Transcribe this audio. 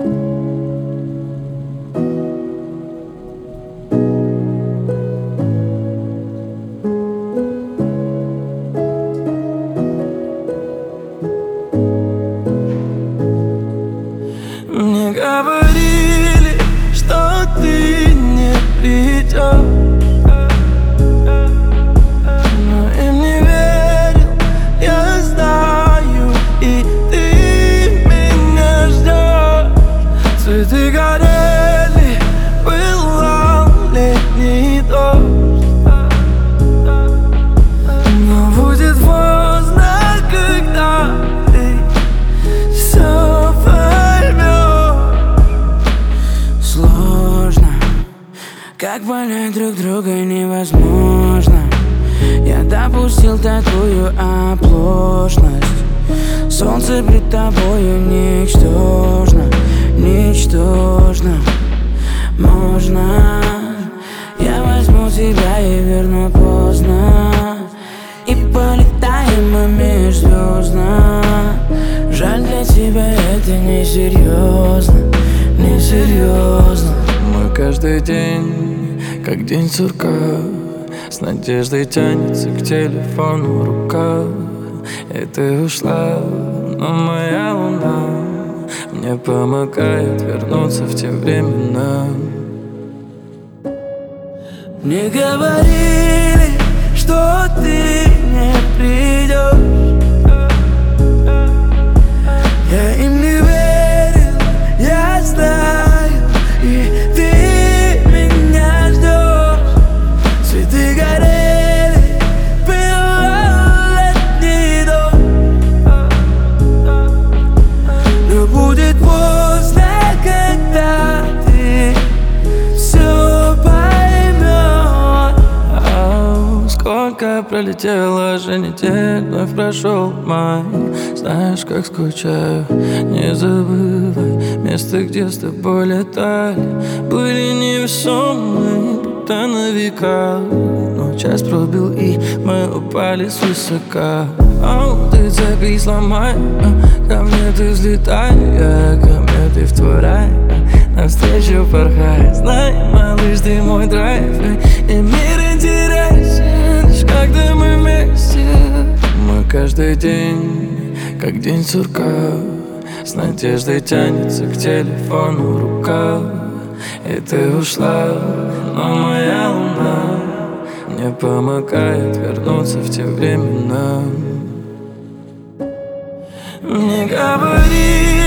Мне говорили, что ты не придешь, но им не верил, я знаю, и ты меня ждешь. Цветы горели, пылал летний дождь, но будет поздно, когда ты все поймешь. Сложно, как понять друг друга невозможно. Я допустил такую оплошность. Солнце пред тобою ничтожно, ничтожно. Можно, я возьму тебя и верну поздно, и полетаем мы межзвездно. Жаль, для тебя это несерьезно, несерьезно. Мы каждый день, как день сурка, с надеждой тянется к телефону рука. И ты ушла, но моя луна мне помогает вернуться в те времена. Мне говорили, что ты не придешь, я им не верил, я знаю, и ты меня ждешь. Цветы горели, пылал летний дождь, но будет поздно, когда ты все поймешь. Сколько пролетело же недель, вновь прошел май. Знаешь, как скучаю, не забывай место, где с тобой летали. Были невесомые, будто на века, но час пробил, и мы упали свысока. Ты цепи сломай, ко мне ты взлетай, ко мне ты в твой рай, навстречу порхай. Знай, малыш, ты мой драйв, и мир интересен, лишь когда мы вместе. Мы каждый день, как день сурка, с надеждой тянется к телефону рука. И ты ушла, но моя луна мне помогает вернуться в те времена. Мне говорили,